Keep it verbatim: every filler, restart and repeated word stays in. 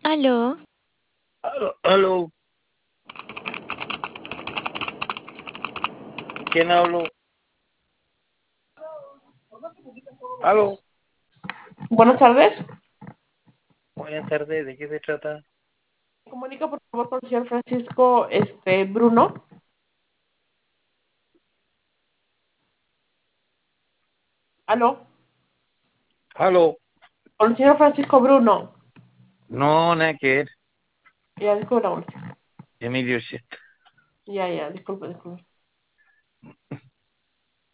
Aló, Aló, aló, ¿quién habló? Aló, Buenas tardes. buenas tardes, ¿de qué se trata? Comunica por favor con el señor Francisco este, Bruno. Aló, Aló, con el señor Francisco Bruno. no, nada que ver, Ya, disculpe la molestia. Emilio Shit. Ya, ya, disculpe, disculpe.